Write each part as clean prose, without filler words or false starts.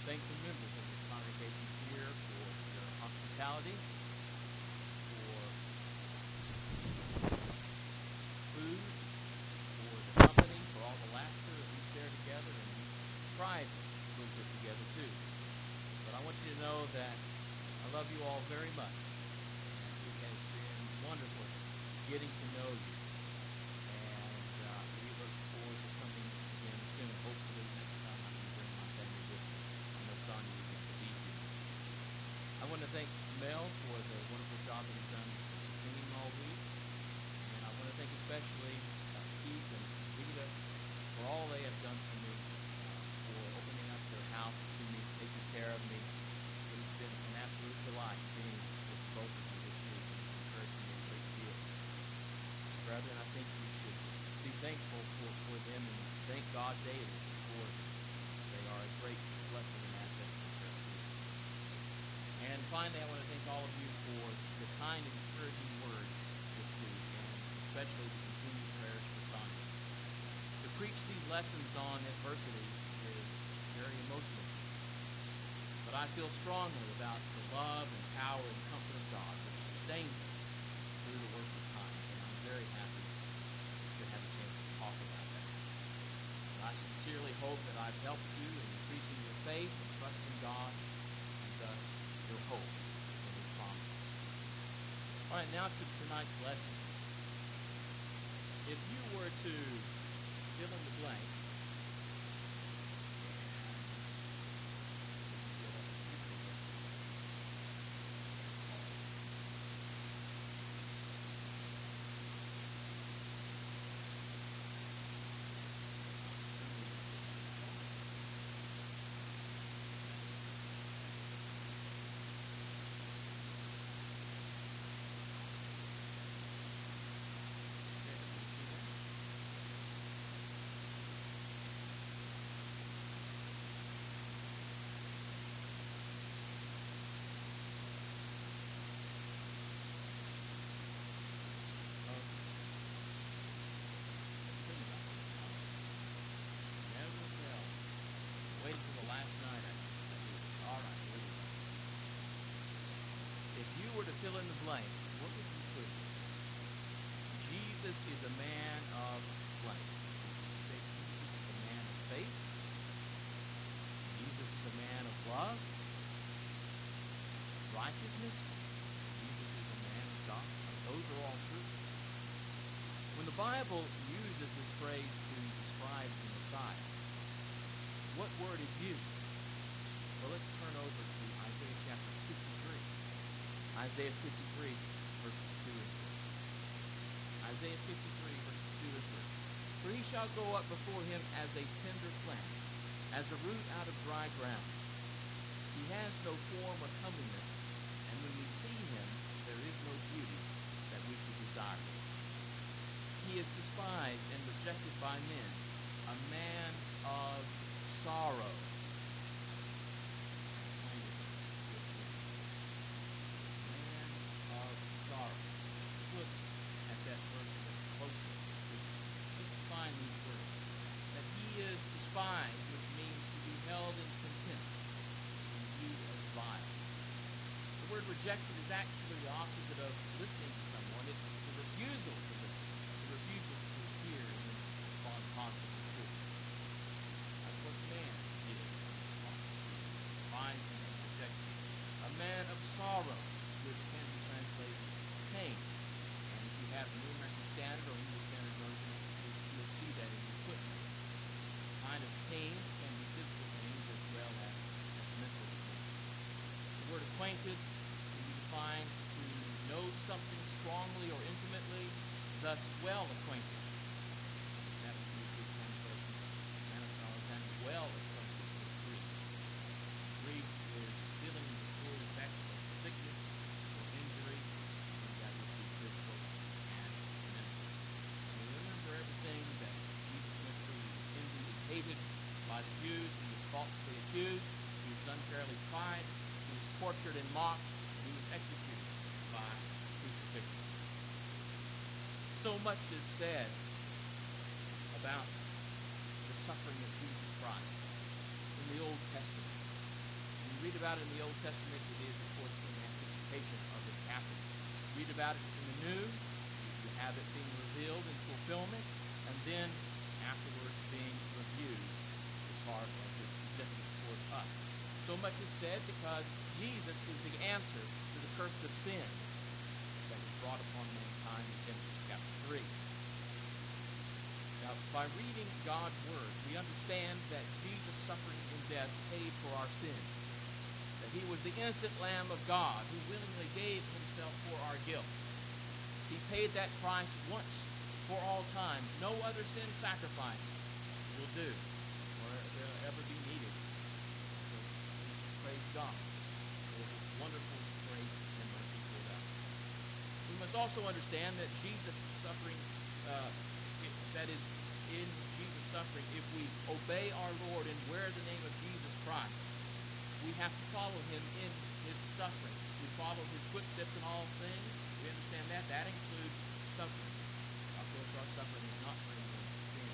thank the members of the congregation here for their hospitality, for food, for the company, for all the laughter that we share together, and we strive a little bit together too. But I want you to know that I love you all very much, and it has been wonderful getting to know you. And we look forward to coming again soon. Hopefully next time I can bring my family with me. I know Sonia is going to be here. I want to thank Mel for the wonderful job that he's done singing all week. And I want to thank especially Keith and Rita for all they have done for me, for opening up their house to me, taking care of me. It has been an absolute delight being with both of you this week, and it's encouraged me a great deal. Brethren, I think we should be thankful for them and thank God daily for them. They are a great blessing and asset to the church. And finally, I want to thank all of you for the kind and encouraging words this week, and especially the continued prayers for Sonia. To preach these lessons on adversity is very emotional, but I feel strongly about the love and power and comfort of God which sustains us through the worst of time, and I'm very happy to have a chance to talk about that. And I sincerely hope that I've helped you in increasing your faith and trust in God, and thus your hope in His promises. All right, now to tonight's lesson. If you were to fill in the blank, wait until the last night. All right, here we go. If you were to fill in the blank, what would you put? Jesus is a man of blank. Say Jesus is a man of faith. Jesus is a man of love, righteousness. Jesus is a man of God. Those are all true. When the Bible uses this phrase to describe the Messiah, what word is used? Well, let's turn over to Isaiah chapter 53. Isaiah 53, verses 2 and 3. Isaiah 53, verses 2 and 3. For he shall go up before him as a tender plant, as a root out of dry ground. He has no form or comeliness, and when we see him, there is no beauty that we should desire him. He is despised and rejected by men, a man of sorrows. Man of sorrows. Look at that verse a little closer. Let's define these words. That he is despised, which means to be held in contempt and viewed as vile. The word rejected is actually the opposite of listening to someone. It's the refusal to listen, the refusal to hear and respond positively to it. That's what man is. Despised and rejected. A man of sorrow, which can be translated pain. And if you have the New American Standard or English Standard Version, you'll see that in your footnote. The kind of pain can be physical pains as well as mental pain. The word acquainted can be defined to know something strongly or intimately, thus well acquainted. That would be a good translation. Man of Alexander, well acquainted with grief. Grief is feeling the full effects of sickness or injury, and that would be physical and mental. And remember everything that Jesus went through. He was envied and hated by the Jews. He was falsely accused. He was unfairly tried. He was tortured and mocked. And he was executed by crucifixion. So much is said about the suffering of Jesus Christ in the Old Testament. read about it in the Old Testament, it is, of course, in anticipation of it happening. Read about it in the New, you have it being revealed in fulfillment, and then afterwards being reviewed as far as its significance toward us. So much is said because Jesus is the answer to the curse of sin that was brought upon mankind in Genesis chapter 3. Now, by reading God's Word, we understand that Jesus' suffering and death paid for our sins. That he was the innocent Lamb of God who willingly gave himself for our guilt. He paid that price once for all time. No other sin sacrifice will do or will ever be needed. So we praise God for his wonderful grace and mercy toward us. We must also understand that Jesus' suffering, that is, in Jesus' suffering, if we obey our Lord and wear the name of Jesus Christ, we have to follow him in his suffering. We follow his footsteps in all things. We understand that. That includes suffering. Of course, our suffering is not for anyone's sin.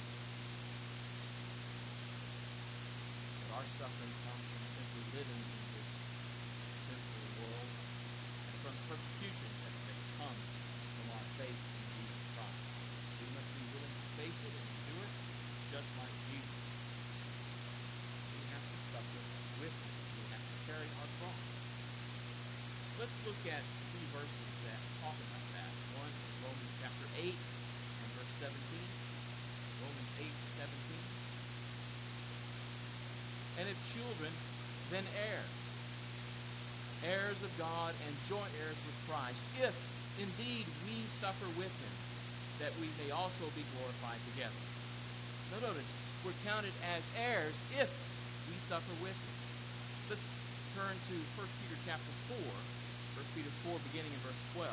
But our suffering comes from simply living in this sinful world and from persecution that comes from our faith in Jesus Christ. We must be willing to face it and endure it just like Jesus. We have to suffer with him. We have to carry our cross. Let's look at three verses that talk about that. One is Romans chapter 8 and verse 17. Romans 8:17. And if children, then heirs. Heirs of God and joint heirs with Christ, if indeed we suffer with him, that we may also be glorified together. Now notice, we're counted as heirs if we suffer with him. Let's turn to 1 Peter chapter 4, 1 Peter 4 beginning in verse 12.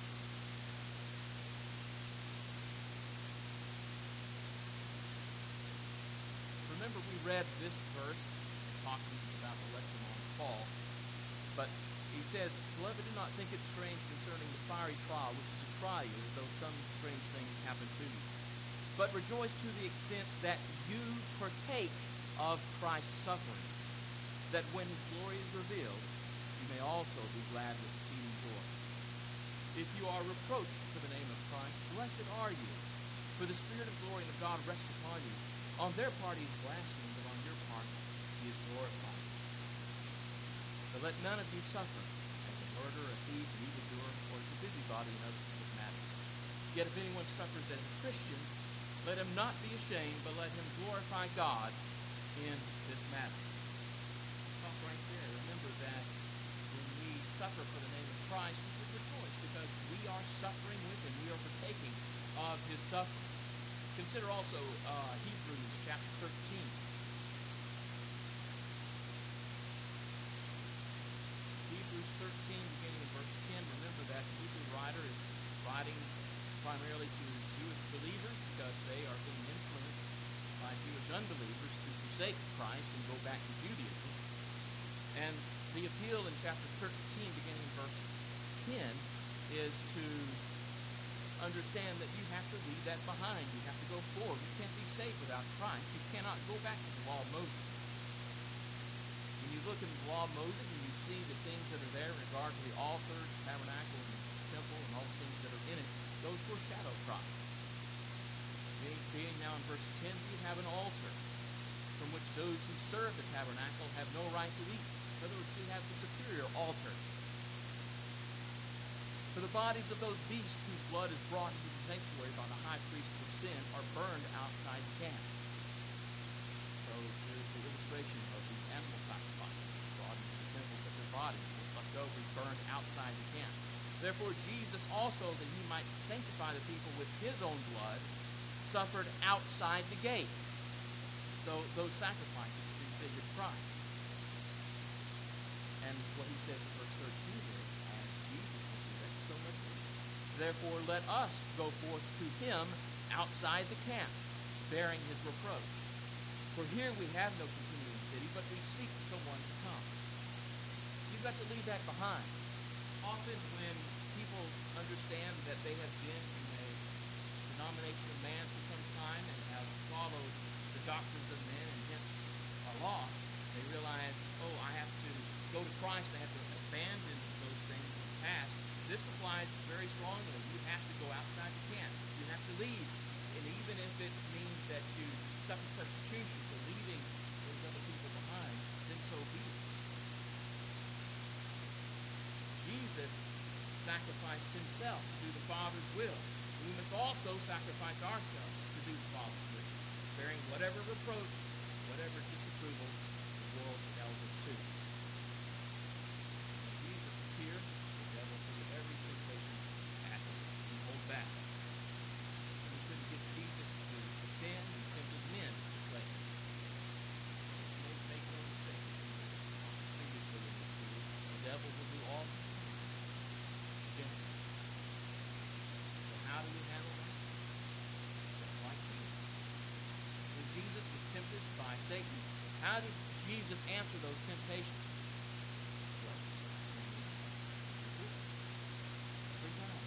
Remember we read this verse talking about the lesson on Paul, but he says, "Beloved, do not think it strange concerning the fiery trial which is to try you, as though some strange thing happened to you. But rejoice to the extent that you partake of Christ's suffering, that when his glory is revealed, you may also be glad with exceeding joy. If you are reproached for the name of Christ, blessed are you, for the Spirit of glory and of God rests upon you. On their part he is blasphemed, but on your part he is glorified. But let none of you suffer as a murderer, a thief, an evildoer, or as a busybody in other people's matters. Yet if anyone suffers as a Christian, let him not be ashamed, but let him glorify God in this matter." Stop right there. Remember that when we suffer for the name of Christ, we should rejoice because we are suffering with him. We are partaking of his suffering. Consider also Hebrews chapter 13. Hebrews 13, beginning in verse 10. Remember that the Hebrew writer is writing primarily to Jewish believers because they are being influenced by Jewish unbelievers to forsake Christ and go back to Judaism. And the appeal in chapter 13, beginning in verse 10, is to understand that you have to leave that behind. You have to go forward. You can't be saved without Christ. You cannot go back to the law of Moses. When you look at the law of Moses and you see the things that are there in regard to the altar, the tabernacle, and the temple, and all the things that are in it, those foreshadow Christ. Being now in verse 10, you have an altar from which those who serve the tabernacle have no right to eat. In other words, you have the superior altar. For the bodies of those beasts whose blood is brought into the sanctuary by the high priest for sin are burned outside the camp. So there's the illustration of these animal sacrifices brought into the temple, but their bodies were left over and burned outside the camp. Therefore Jesus also, that he might sanctify the people with his own blood, suffered outside the gate. So those sacrifices prefigured Christ. And what he says in verse 13 is, as Jesus will do that, so much more. Therefore let us go forth to him outside the camp, bearing his reproach. For here we have no continuing city, but we seek the one to come. You've got to leave that behind. Often when people understand that they have been in a denomination of man for some time and have followed the doctrines of men and hence are lost, They realize, oh, I have to go to Christ. I have to abandon those things in the past. This applies very strongly. You have to go outside the camp. You have to leave. And even if it means that you suffer persecution for leaving those other people behind, then so be it. Jesus sacrificed himself to do the Father's will. We must also sacrifice ourselves to do the Father's will, bearing whatever reproach, whatever disapproval the world tells us to. When Jesus appeared, the devil threw every temptation at him and hold back. He couldn't get Jesus to sin. He tempted men to slay him. Make no mistake, previously in this series, the devil will do all he can against us. So how do we handle that? Just like Jesus. When Jesus was tempted by Satan, how did Jesus answer those temptations? Well, every time.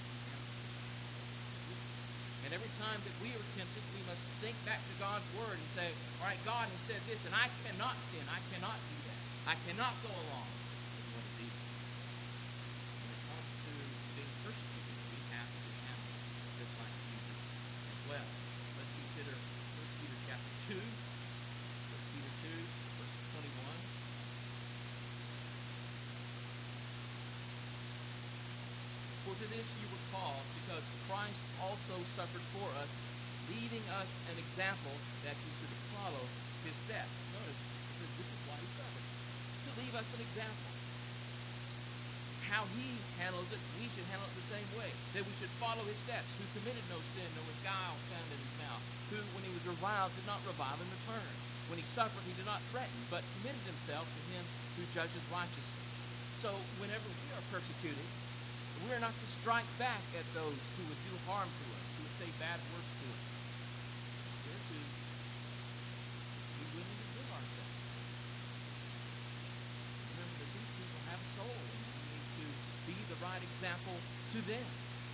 And every time that we are tempted, we must think back to God's word and say, all right, God has said this, and I cannot sin. I cannot do that. I cannot go along with what is evil. When it comes to being persecuted, we have to handle it just like Jesus as well. Let's consider 1 Peter chapter 2. 1 Peter 2, verse 21. For to this you were called, because Christ also suffered for us, leaving us an example that you should follow his steps. Notice, this is why he suffered. To leave us an example. How he handles it, we should handle it the same way. That we should follow his steps. Who committed no sin, nor was guile found in his mouth. Who, when he was reviled, did not revile in return. When he suffered, he did not threaten, but committed himself to him who judges righteously. So, whenever we are persecuted, we are not to strike back at those who would do harm to us, who would say bad words to us. We are to be willing to give ourselves. Remember that these people have a soul, and we need to be the right example to them.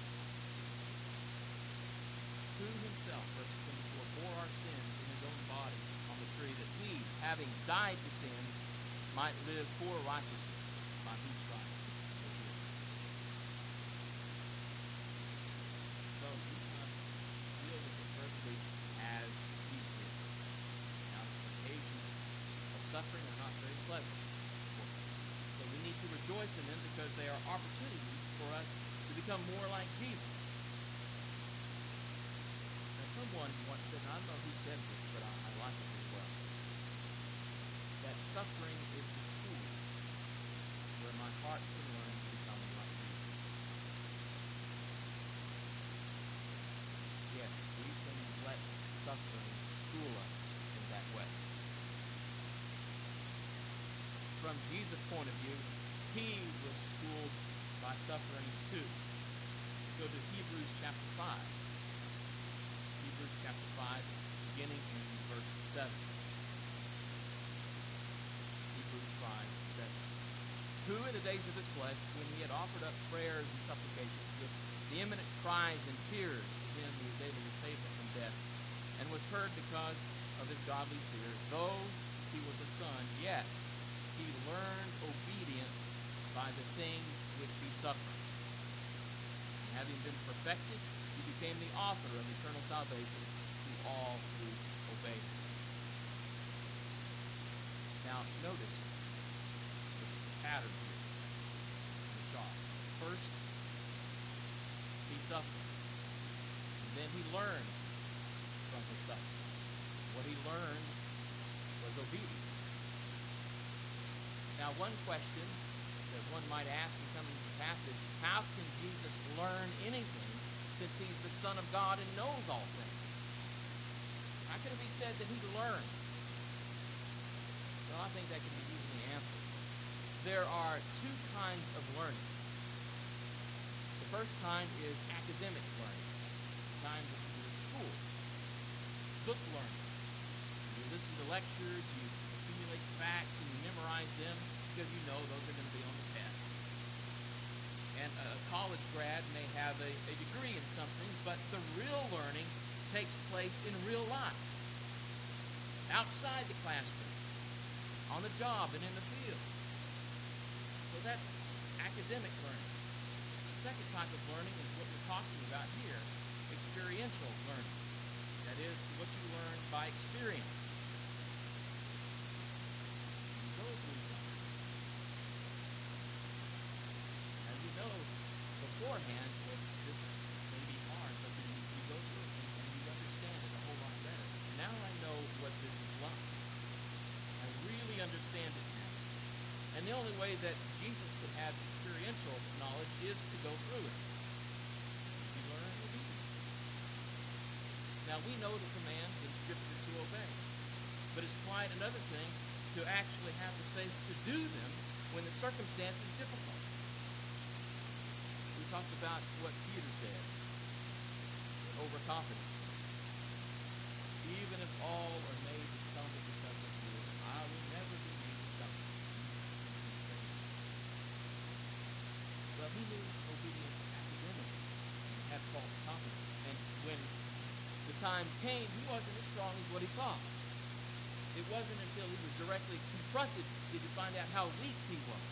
Who himself, verse 24, bore our sins in his own body on the tree, that we, having died to sin, might live for righteousness, by whose stripes. So we must deal with adversity as he did. Now, the occasions of suffering are not very pleasant. So we need to rejoice in them because they are opportunities for us to become more like Jesus. Now, someone once said, and I don't know who said this, but I like it as well, that suffering is the school where my heart can learn to become like Jesus. Yes, we can let suffering school us in that way. From Jesus' point of view, he was schooled by suffering too. Go to Hebrews chapter 5. Hebrews chapter 5, beginning in verse 7. Hebrews 5:7. Who in the days of his flesh, when he had offered up prayers and supplications with vehement cries and tears to him who was able to save him from death, and was heard because of his godly fear, though he was a son, yet he learned obedience by the things which he suffered. And having been perfected, he became the author of eternal salvation to all who obey him. Now, notice the pattern here in the chart. First, he suffered. And then he learned from his suffering. What he learned was obedience. Now, one question that one might ask in coming to the passage, how can Jesus learn anything since he's the Son of God and knows all things? How can it be said that he learned? Well, I think that can be easily answered. There are two kinds of learning. The first kind is academic learning, the kind that you do at school. Book learning. You listen to lectures, you accumulate facts, and you memorize them because you know those are going to be on the test. And a college grad may have a degree in something, but the real learning takes place in real life, outside the classroom, on the job and in the field. So that's academic learning. The second type of learning is what we're talking about here, experiential learning. That is, what you learn by experience. You go through something. As you know beforehand, well, this may be hard, but then you go through it and you understand it a whole lot better. Now I know what this is like. I really understand it now. And the only way that Jesus could have experiential knowledge is to go through it. You learn obedience. Now we know the commands in Scripture to obey. But it's quite another thing to actually have the faith to do them when the circumstance is difficult. We talked about what Peter said, overconfidence. Even if all are made to stumble because of you, I will never be made to stumble. Well, he knew obedience academically and had false confidence. And when the time came, he wasn't as strong as what he thought. It wasn't until he was directly confronted did he find out how weak he was.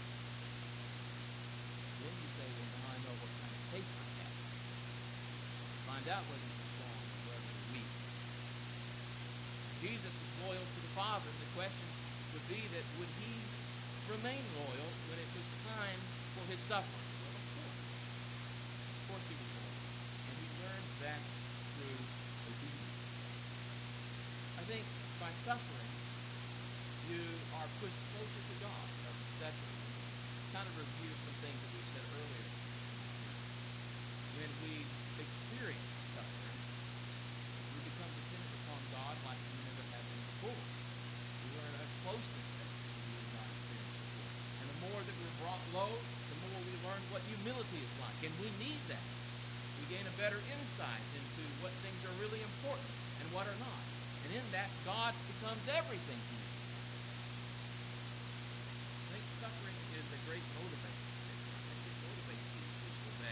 Then you say, well, now I know what kind of faith I have. Find out whether you're strong or whether you're weak. Jesus was loyal to the Father, and the question would be that would he remain loyal when it was time for his suffering? Well, of course. Of course he was loyal. And he learned that through obedience. I think by suffering, you are pushed closer to God of necessity. Kind of review some things that we said earlier. When we experience suffering, we become dependent upon God like we never have been before. We learn a closeness that we have not experienced before. And the more that we're brought low, the more we learn what humility is like. And we need that. We gain a better insight into what things are really important and what are not. And in that, God becomes everything to you. I think suffering is a great motivator. It motivates people to obey.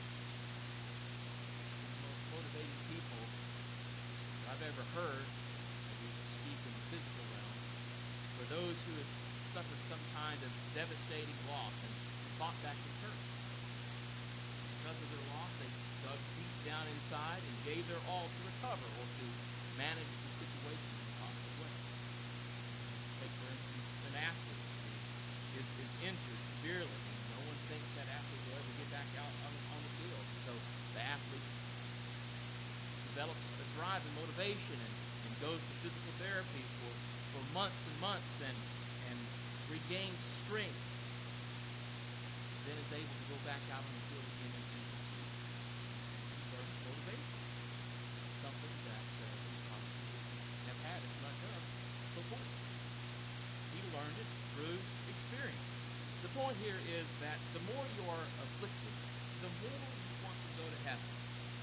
One of the most motivating people that I've ever heard, maybe speak in the physical realm, for those who have suffered some kind of devastating loss and fought back to church. Because of their loss, they dug deep down inside and gave their all to recover or to manage the situation in a positive way. Take, for instance, an athlete who is injured severely, and no one thinks that athlete will ever get back out on the field. So the athlete develops a drive and motivation and goes to physical therapy for months and months and regains strength. Then is able to go back out on the field again and compete. He learns motivation. Something that he probably wouldn't have had if not done before. He learned it through experience. The point here is that the more you are afflicted, the more you want to go to heaven.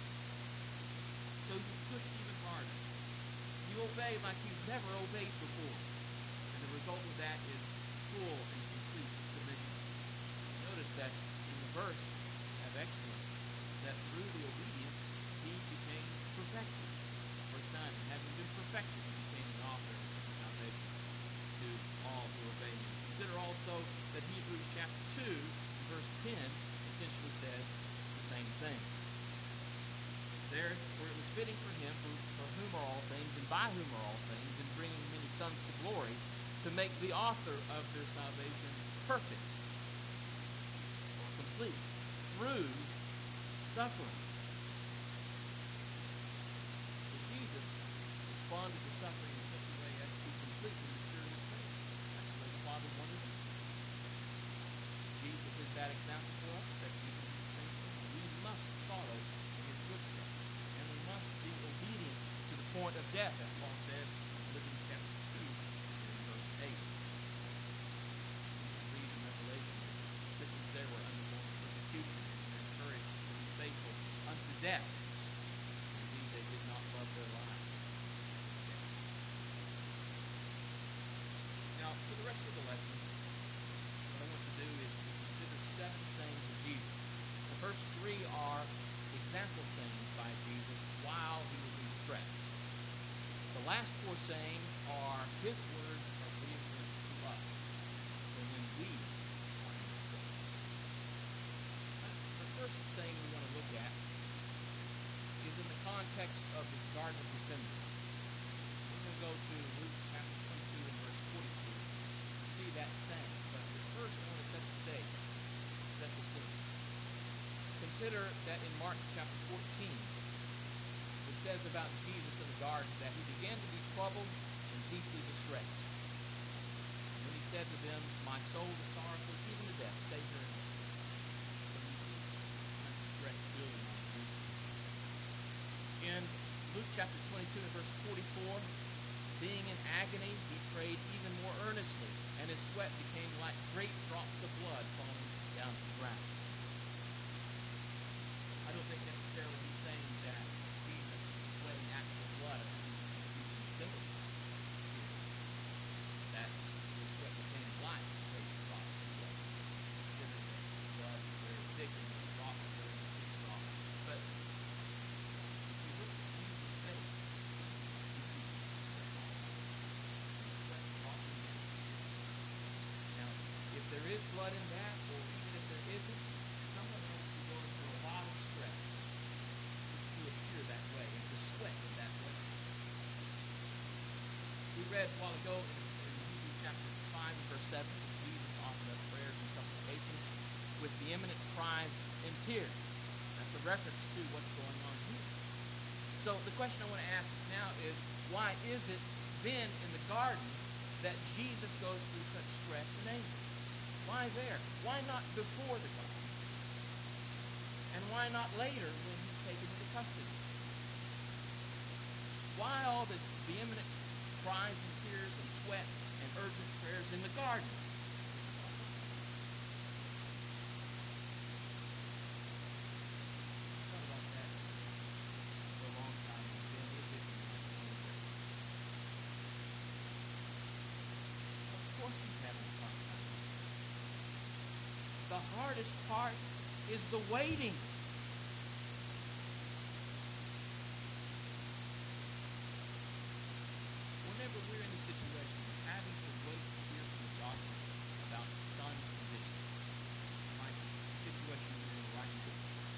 So you push even harder. You obey like you've never obeyed before. And the result of that is full and complete submission. Notice that in the verse of excellence, that through the obedience, he became perfected. Verse 9, and having been perfected, he became the author of salvation to all who obey him. Consider also that Hebrews chapter 2, verse 10, essentially says the same thing. Therefore it was fitting for him, for whom are all things, and by whom are all things, and bringing many sons to glory, to make the author of their salvation perfect, or complete, through suffering. So Jesus responded to suffering in such a way as to completely mature his faith. That's the way the Father wanted him. Jesus is that example for us, that we can do the same thing. We must follow in his footsteps, and we must be obedient to the point of death, as Paul says in Philippians chapter 2, in verse 8. You can read in Revelation that Christians there were undergoing persecution, and were encouraged to be faithful unto death. Indeed, they did not love their lives. Now, for the rest of the lesson, what I want to do is to consider 7 sayings of Jesus. The first 3 are example sayings by Jesus while he was in distress. The last 4 sayings are his words of reassurance to us. Garden of Gethsemane. We're going to go to Luke chapter 22 and verse 42 to see that same. But first, I want to set the stage, set the scene. Consider that in Mark chapter 14, it says about Jesus in the garden that he began to be troubled and deeply distressed. And then he said to them, "My soul is sorrowful even to death. Stay here and rest." In Luke chapter 22 and verse 44, being in agony, he prayed even more earnestly, and his sweat became like great drops of blood falling down to the ground. I don't think necessarily he's saying that Jesus is sweating actual blood. I think he's using symbols here. That his sweat became like great drops of blood. Consider that blood is very thick and the drops are very thin drops. But if you look at Jesus' face, you see sweat. And sweat dropping down. Now, if there is blood in that, or even if there isn't, someone has to go through a lot of stress to appear that way and to sweat in that way. We read a while ago in Hebrews chapter 5 and verse 7, Jesus offered up prayers and supplications with vehement cries and tears. That's a reference to what's going on here. So the question I want to ask now is, why is it then in the garden that Jesus goes through such stress and anger? Why there? Why not before the garden? And why not later when he's taken into custody? Why all the vehement cries and tears and sweat and urgent prayers in the garden? I've thought about that for a long time, and then it hit me like one day. Of course he's having a hard time. The hardest part is the waiting. Whenever we're in a situation of having to wait to hear from the doctor about the son's condition, like the situation we're in right now,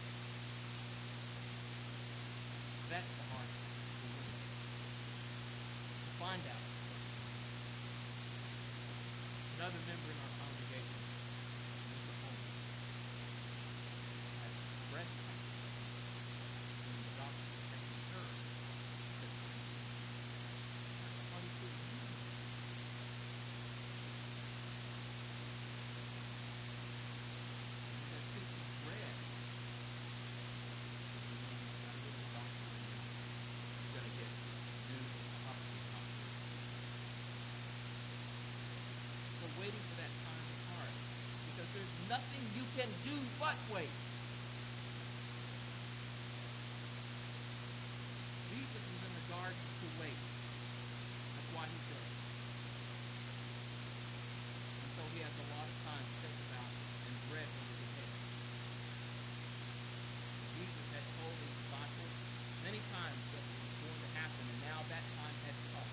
that's the hard part, the waiting. To find out. Another member in our congregation, Mr. Holmes, had breast cancer. When the doctor was checking her, he said the same thing. That's a hard thing to do. And that since he's read, if you know you've got to go to the doctor and you're going to get news at the hospital not good. So waiting for that time is hard because there's nothing you can do but wait. Jesus was in the garden to wait. That's why he's there. And so he has a lot of time to think about and dread what is ahead. Jesus had told his disciples many times that it was going to happen, and now that time had come.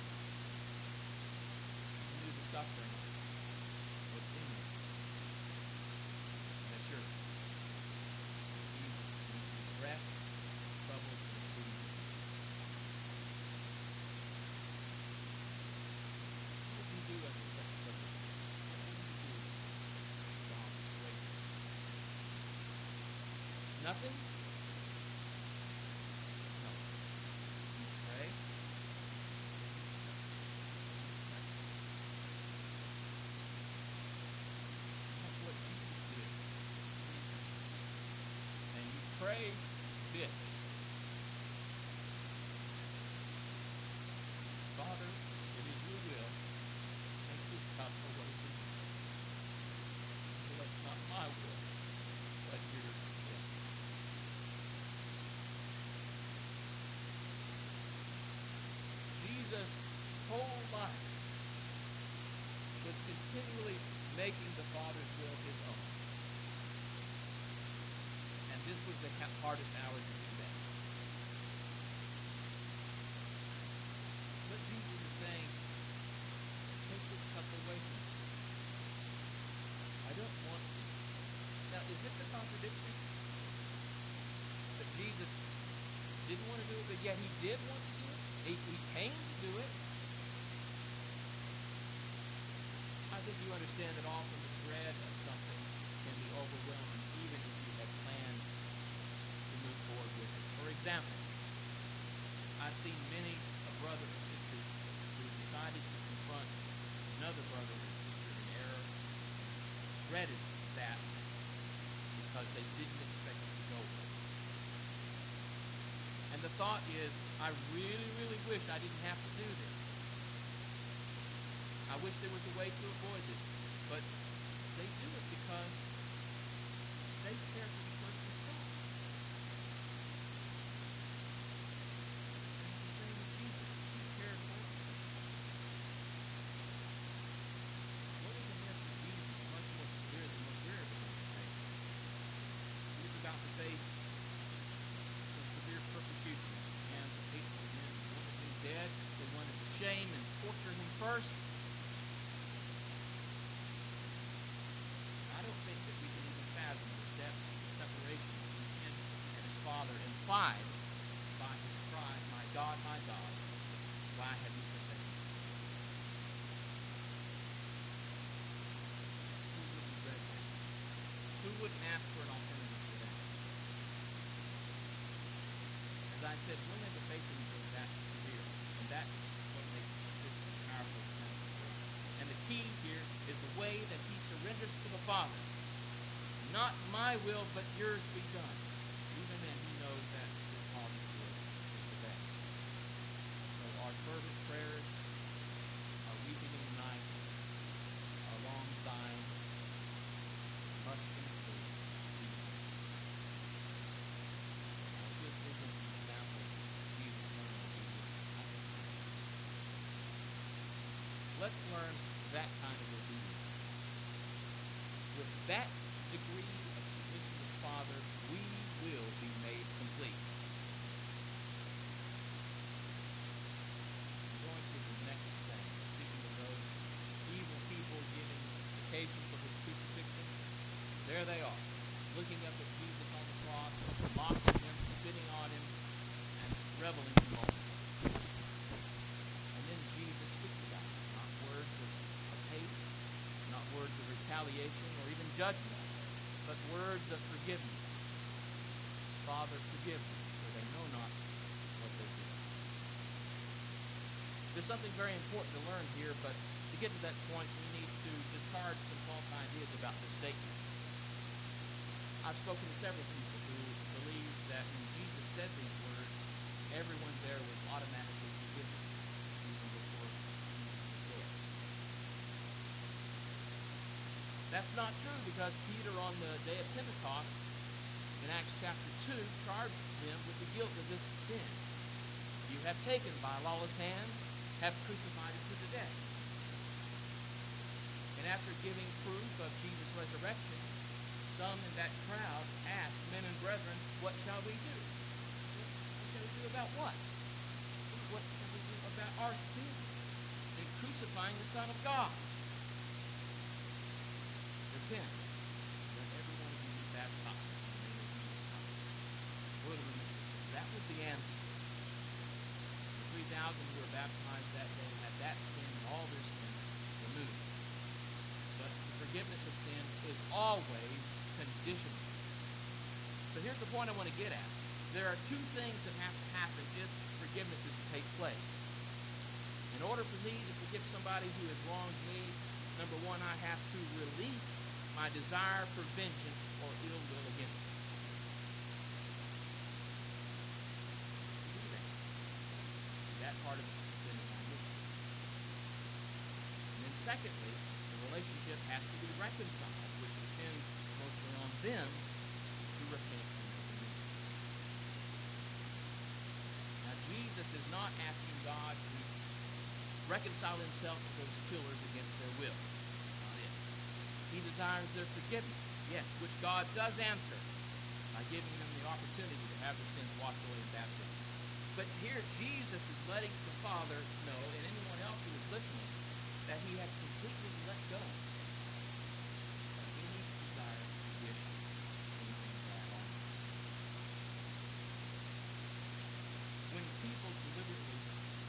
He knew the suffering was imminent. And assured Jesus needs his rest, troubles, and pleasing. What did he do under such trouble? What did he do while waiting? Nothing? No. He prayed. That's what Jesus did. And you pray this. Father, it is your will. Make this cup away from me. But not my will, but yours be done. Jesus' whole life was continually making the Father's will his own. And this was the hardest hour to do that. But Jesus is saying, take this cup away from me. I don't want to. Now, is this a contradiction? That Jesus didn't want to do it, but yet he did want to do He came to do it. I think you understand that often the dread of something can be overwhelming, even if you had planned to move forward with it. For example, I've seen many a brother or sister who decided to confront another brother or sister in error, dreaded that because they didn't expect it to go well. And the thought is, I really, really wish I didn't have to do this. I wish there was a way to avoid this. But they do it because they care for the person's soul. And it's the same with Jesus. He cared for us. What is the message of Jesus is much more severe than what we're ever going to face. He was about to face some severe persecution at the hands of hateful men who wanted him dead. They wanted to shame and torture him first. I don't think that we can even fathom the depth of the separation between him and his Father implied by his cry, my God, why have you forsaken me? Who wouldn't dread that? Who wouldn't ask for an alternative to that? As I said, we'll never face anything that severe, and that's what makes this a powerful example for us. And the key here is the way that he surrenders to the Father. Not my will, but yours be done. Even then, he knows that his Father's will is the best. So our fervent prayers, our weeping in the night, our long sighing must include Jesus. Now, this isn't an example of Jesus learning obedience. Let's learn that kind of obedience. With that degree of submission to the Father, we will be made complete. I'm going to the next thing. Speaking of those evil people giving occasion for his crucifixion, there they are, looking up at Jesus on the cross, mocking him, spitting on him, and reveling in the moment. And then Jesus speaks about it. Not words of hate, not words of retaliation or even judgment, but words of forgiveness. Father, forgive them, for they know not what they do. There's something very important to learn here, but to get to that point, we need to discard some false ideas about this statement. I've spoken to several people who believe that when Jesus said these words, everyone there was automatically forgiven, even before Jesus was dead. That's not true, because Peter on the day of Pentecost in Acts chapter 2 charged them with the guilt of this sin. You have taken by lawless hands, have crucified him to the death. And after giving proof of Jesus' resurrection, some in that crowd asked, men and brethren, what shall we do? What shall we do about what? What shall we do about our sin in crucifying the Son of God? Repent, let every one of you be baptized in the name of Jesus Christ for the remission. That was the answer. The 3,000 who were baptized that day had that sin and all their sin removed. But the forgiveness of sin is always conditional. So here's the point I want to get at. There are two things that have to happen if forgiveness is to take place. In order for me to forgive somebody who has wronged me, number one, I have to release my desire for vengeance or ill will against them. Do that. That part of it is dependent on me. And then secondly, the relationship has to be reconciled, which depends mostly on them to repent and make amends. Now, Jesus is not asking God to reconcile himself to those killers against their will. He desires their forgiveness, yes, which God does answer by giving them the opportunity to have their sins washed away in baptism. But here Jesus is letting the Father know, and anyone else who is listening, that he has completely let go of any desire to wish anything bad on them. When people deliberately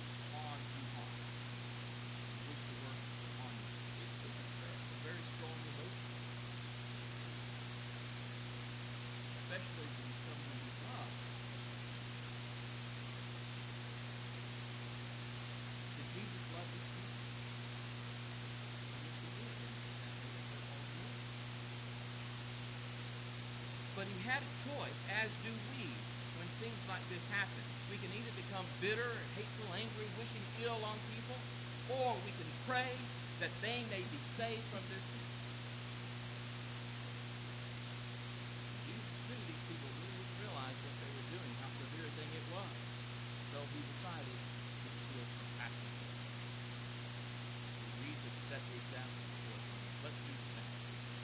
But he had a choice, as do we, when things like this happen. We can either become bitter, hateful, angry, wishing ill on people, or we can pray that they may be saved from their sins. Jesus knew these people really didn't realize what they were doing, how severe a thing it was. So he decided to feel compassion. Jesus set the example for us. Let's do the same.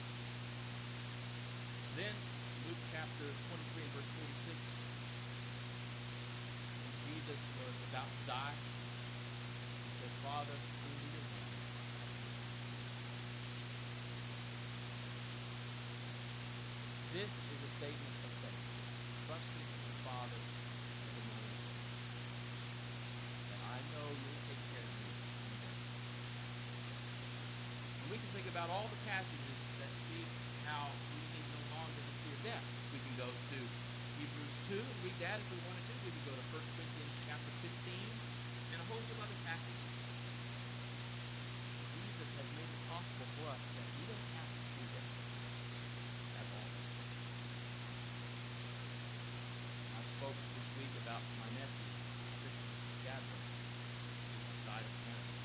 Then, Luke chapter 23 and verse 46, when Jesus was about to die, he said, Father, into your hands. This is a statement of faith, trusting in the Father and the Lord. And I know you'll take care of me in death. And we can think about all the passages that speak how we need no longer to fear death. We can go to Hebrews 2 and read that if we want to. We can go to 1 Corinthians chapter 15 and a host of other passages. Jesus has made it possible for us that we don't have to fear death at all. I spoke this week about my nephew, Christian Gadler, who died of cancer.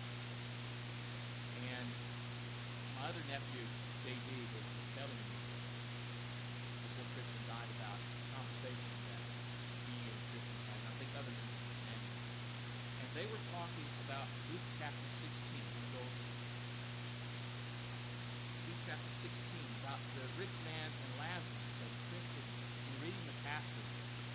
And my other nephew, J.D., was telling me before Christian died about conversations that he and Christian had, and I think other members of the family. And they were talking about Luke chapter 16. We'll go over Luke chapter 16 about the rich man and Lazarus. And Christian, in reading the passage,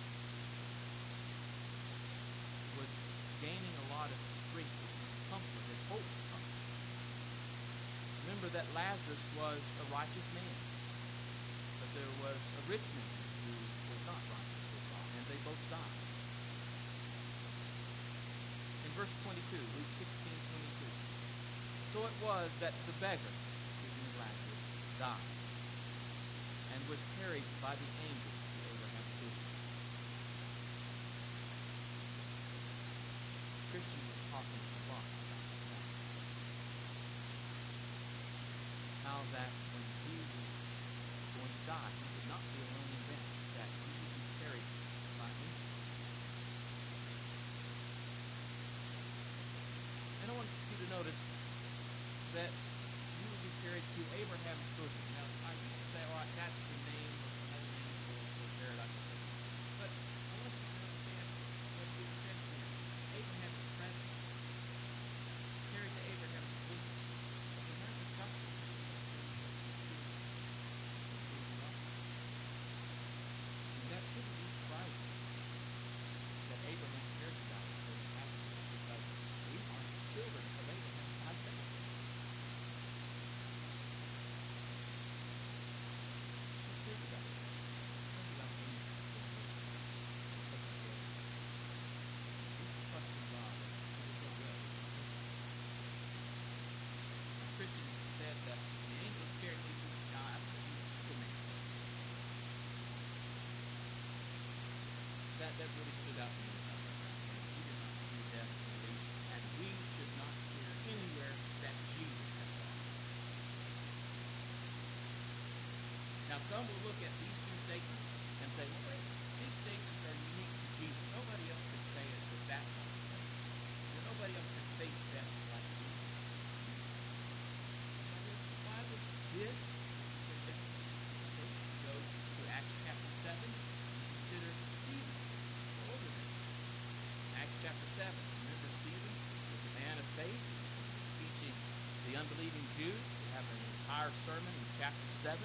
was gaining a lot of strength and comfort and hope from it. Remember that Lazarus was a righteous man, but there was a rich man who was not righteous with God, and they both died. In verse 22, Luke 16:22, so it was that the beggar, speaking of Lazarus, died, and was carried by the angel to Abraham's bosom. Christian was talking a lot about that. How that when he was going to die, he would not be alone in death, that he would be carried by angels. And I want you to notice that he would be carried to Abraham's bosom. Now, I used to say, all right, that's the name of another name for paradise. But I want you to understand what it says here. Abraham is present. Carried to Abraham's bosom. And that's a custom. And that shouldn't be surprising that Abraham cares about it for his passage, because we are children of Abraham by faith. Just think about it. Think about things like this. This is trusting God. Christian said that the angels carried me to the sky, so he could make it. That really stood out to me about that. He did not fear death, and we should not fear anywhere that Jesus has gone. Now, some will look at these two statements and say, well, wait, these statements are unique to Jesus. Nobody else could say it with that kind of faith. Nobody else could face death like Jesus. Why would this say that? Go to Acts chapter 7 and consider Stephen. Go over there. Acts chapter 7. Remember Stephen was a man of faith, teaching the unbelieving Jews. We have an entire sermon in chapter 7.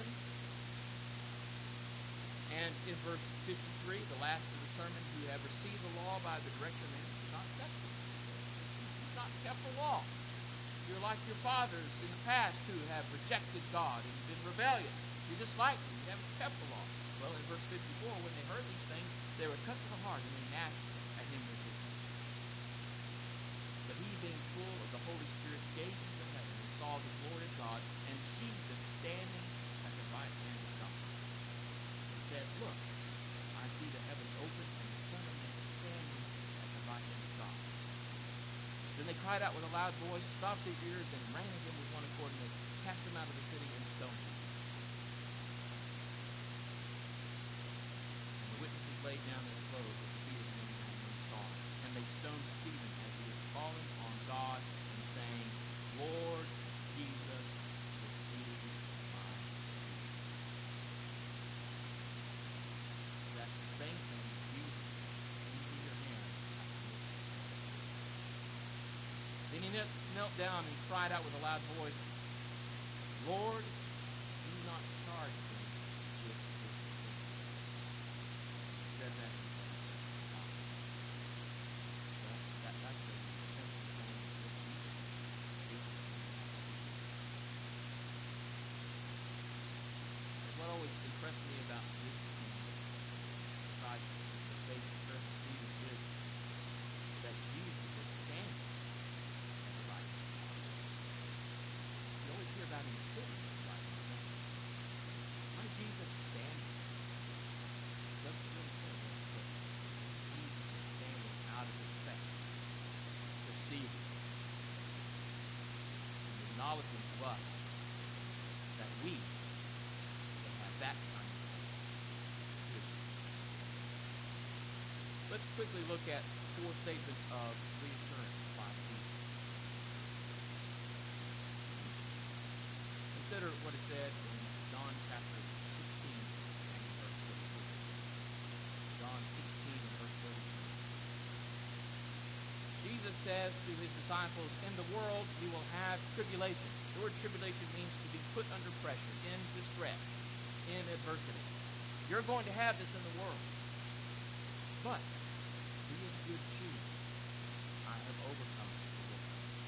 And in verse 53, the last of the sermon, who have received the law by the direction of man, do not kept it. You've not kept the law. You're like your fathers in the past who have rejected God and been rebellious. You're just like them. You haven't kept the law. Well, in verse 54, when they heard these things, they were cut to the heart, and they gnashed at him with their teeth. But he, being full of the Holy Spirit, gazed into heaven and saw the glory of God and Jesus standing at the right hand of God. He said, look, I see the heavens open and the Son of Man standing at the right hand of God. Then they cried out with a loud voice, stopped their ears, and ran at him with one accord, and they cast him out of the city and stoned him. laid down their clothes at the feet of many men when they saw it. And they stoned Stephen as he was calling on God and saying, Lord Jesus, receive my spirit. That's the same thing Jesus into your hands. Then he knelt down and cried out with a loud voice, Lord, do not charge them with this sin. He said that that's the essential thing that Jesus did. And what always impressed me about this scene, besides the faith of First Stephen, is that Jesus was standing at the right hand. You always hear about him sitting at the right hand. Why is Jesus standing? It doesn't really say that, but Jesus is standing out of respect for Stephen and acknowledging to us that we can have that kind of faith. Let's quickly look at 4 statements of reassurance by Jesus. Consider what it said in John chapter 16 and verse 33. John 16 and verse 33. Jesus says to his disciples, in the world you will have tribulation. The word tribulation means to be put under pressure, in distress, in adversity. You're going to have this in the world. But be of good cheer. I have overcome the world.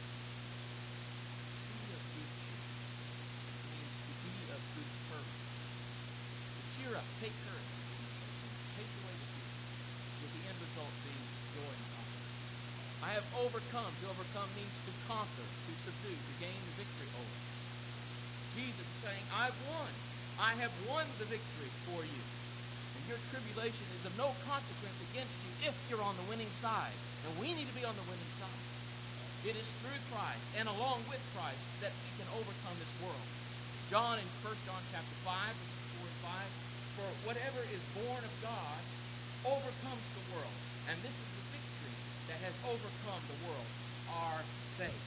Be of good cheer. It means to be of good courage. To cheer up, take courage. Take away the fear. With the end result being joy and confidence. I have overcome. To overcome means to conquer, to subdue, to gain the victory over. Jesus is saying, I've won. I have won the victory for you. And your tribulation is of no consequence against you if you're on the winning side. And we need to be on the winning side. It is through Christ and along with Christ that we can overcome this world. John in 1 John chapter 5, verses 4 and 5, for whatever is born of God overcomes the world. And this is the victory that has overcome the world, our faith.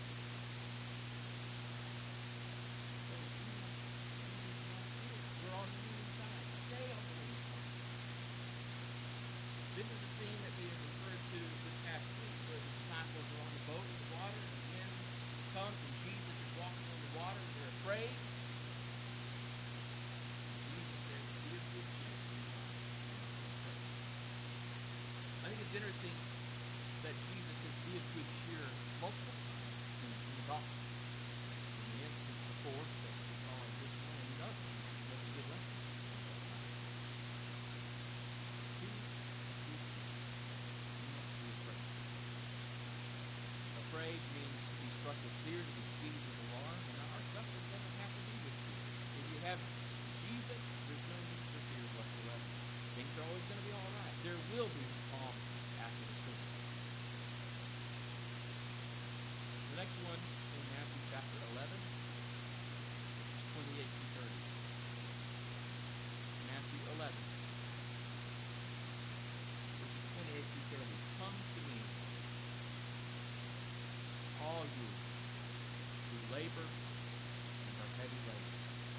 We're on the winning side. Stay on the winning side. This is the scene that we have referred to this past week, where the disciples are on the boat in the water, and the wind comes, and Jesus is walking on the water, and they're afraid. Jesus says, be of good cheer. I think it's interesting that Jesus says, be of good cheer multiple times in the gospel. In the instance before that we saw in this one and others, that's a good lesson. Afraid means to be struck with fear, to be seized with alarm, and our suffering doesn't have to be with fear. If you have Jesus, there's no need for fear whatsoever. Things are always going to be all right. There will be calm after the storm. The next one in Matthew chapter 11, verses 28 and 30. Matthew 11, verses 28 through 30. Come to me, all you who labor and are heavy laden,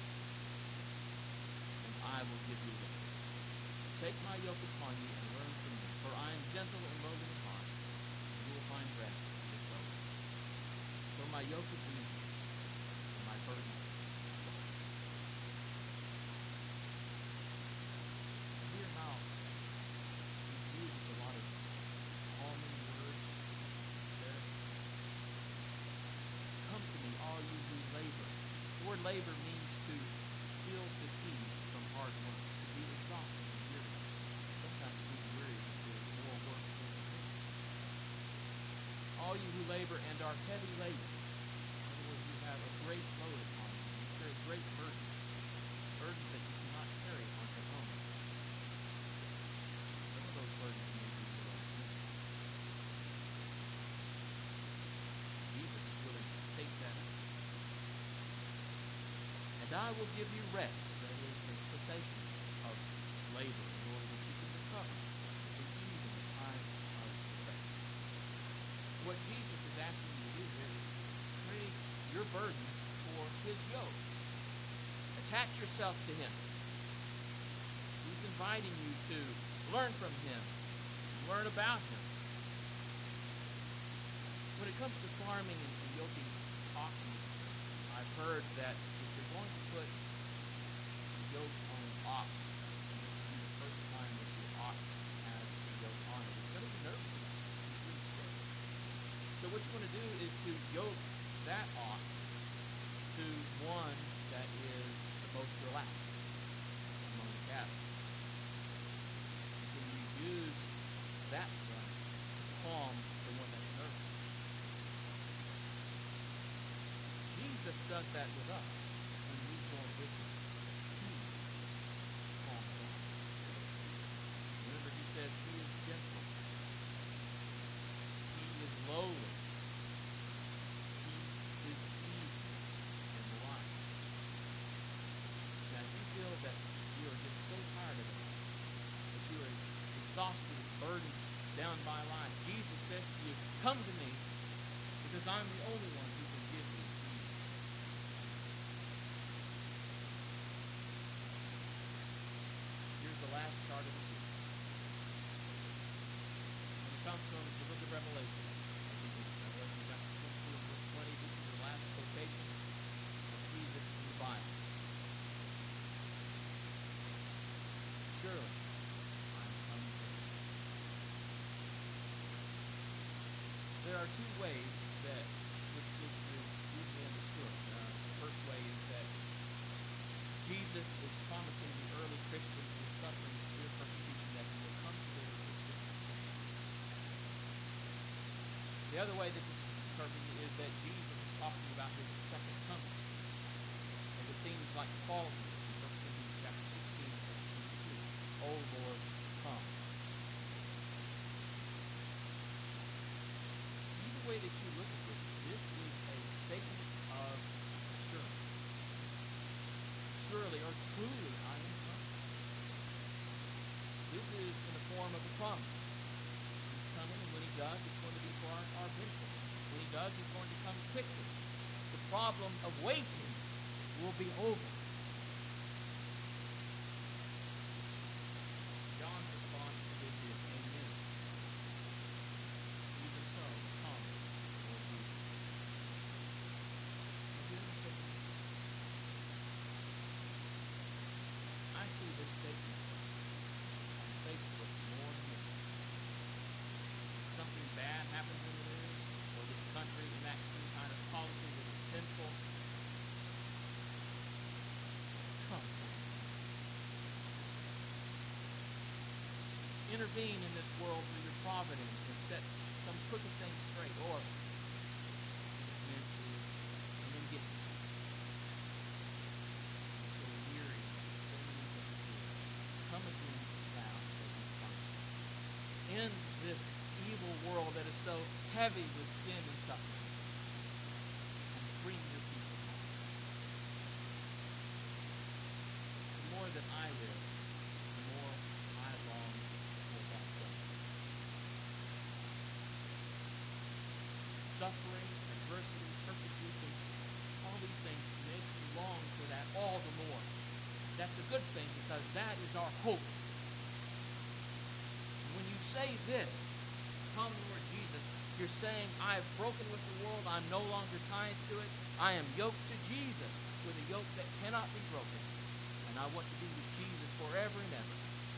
and I will give you rest. Take my yoke upon you and learn from me, for I am gentle and lowly in heart, and you will find rest for your souls. For my yoke is easy, and my burden is light. Hear how he uses a lot of calming words there. Come to me, all you who labor. The word labor means to feel fatigued from hard work, to be exhausted and weary. Sometimes being weary is doing more work than it is. All you who labor and are heavy laden. In other words, you have a great load upon you. You carry great burdens. Burdens that you cannot carry on your own. Some of those burdens may be your own sins. Jesus is willing to take that up. And I will give you rest, that is the cessation of labor, in order that you can recover what Jesus is asking you to do here is trade your burden for his yoke. Attach yourself to him. He's inviting you to learn from him, learn about him. When it comes to farming and yoking oxen, I've heard that if you're going to put the yoke on an ox, and this will be the first time that your ox has the yoke on it, it's going to be nervous about it. It's really scary. So what you want to do is to yoke that ox to one that is the most relaxed among the cattle. So you use that one to calm the one that's nervous. Jesus does that with us when we join with him. He calms down. Remember, he says he is gentle. He is lowly. He is easy and light. Now, if you feel that you are just so tired of it, that you are exhausted and burdened down by life, Jesus says to you, come to me, because I'm the only one who can give you peace. Here's the last chart of the series. When it comes from the book of Revelation, Revelation chapter 22 and verse 20, this is the last quotation of Jesus in the Bible. Surely, I am coming soon. There are two ways that this is usually understood. The first way is that Jesus is promising the early Christians who are suffering severe persecution that he will come to their assistance. The other way that this is interpreted is that Jesus is talking about his second coming. And it seems like Paul here in 1 Corinthians chapter 16 and verse 22. O Lord, come. Either way that you look at this, this is a statement of assurance. Surely or truly I am coming. This is in the form of a promise. He's coming, and when he does, it's going to be for our benefit. When he does, he's going to come quickly. The problem of waiting will be over. John's response to this is, amen. Even so, come, Lord Jesus. Have you ever said this? I see this statement on Facebook more and more. Something bad happens in the news, or this country enacts some kind of policy that is sinful. Come. Intervene in this world through your providence and set some crooked things straight, or and then get so weary, so many things here. Come again now, says his promise. In this evil world that is so heavy with sin and suffering, and bring your people home. The more that I live, the more I long for that day. Suffering, adversity, persecution, all these things make you long for that all the more. That's a good thing, because that is our hope. And when you say this, come Lord Jesus, you're saying, I have broken with the world, I'm no longer tied to it, I am yoked to Jesus with a yoke that cannot be broken, and I want to be with Jesus forever and ever.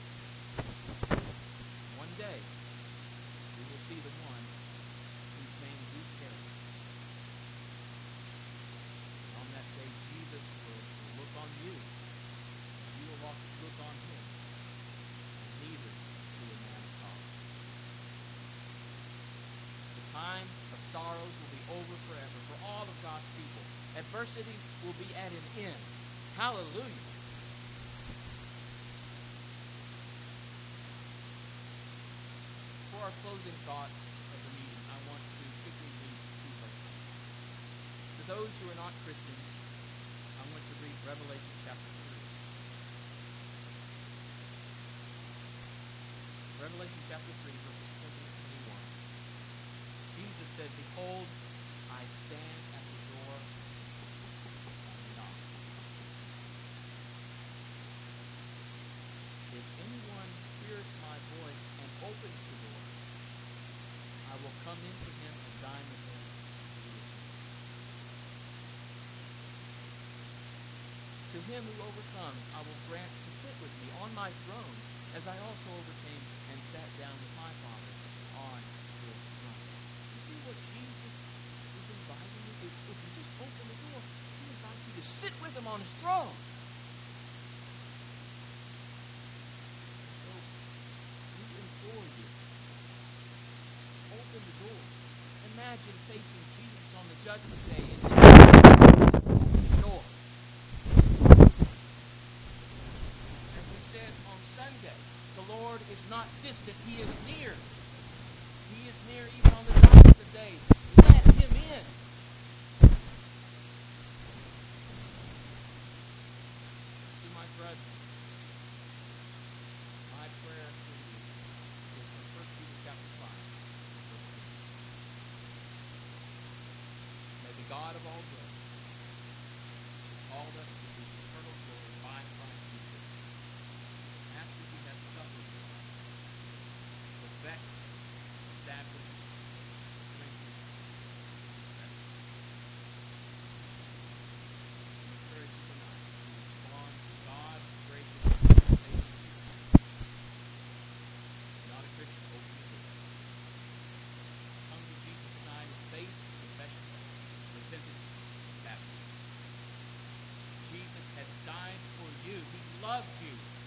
One day, we will see the one whose name you carry. And on that day, Jesus will look on you, and you will look on him, and neither see a man of sorrow. The time of sorrows will be over forever for all of God's people. Adversity will be at an end. Hallelujah. For our closing thought of the meeting, I want to quickly read two verses. To those who are not Christians, I want to read Revelation chapter 3. Revelation chapter 3, verses 20 and 21. Jesus said, "Behold, I stand at the door and knock. If anyone hears my voice and opens the door, I will come into him and dine with him, and he with me. To him who overcomes, I will grant to sit with me on my throne, as I also overcame and sat down with my Father on his throne." You see what Jesus is inviting you? If you just open the door, he invites you to sit with him on his throne. So we implore you, open the door. Imagine facing Jesus on the judgment day and open the door. As we said on Sunday, the Lord is not distant, he is near. He is near even on the darkest of days. Let him in. To my brethren, my prayer for you is from 1 Peter chapter 5, verse 10. May the God of all grace, who called us to his eternal glory by Christ Jesus, after we have suffered with him, perfect, establish, strengthen, and settle. I encourage you tonight to respond to God's gracious invitation to you. If you're not a Christian, open the door. Come to Jesus tonight in faith, confession, repentance, and baptism. Jesus has died for you. He loves you.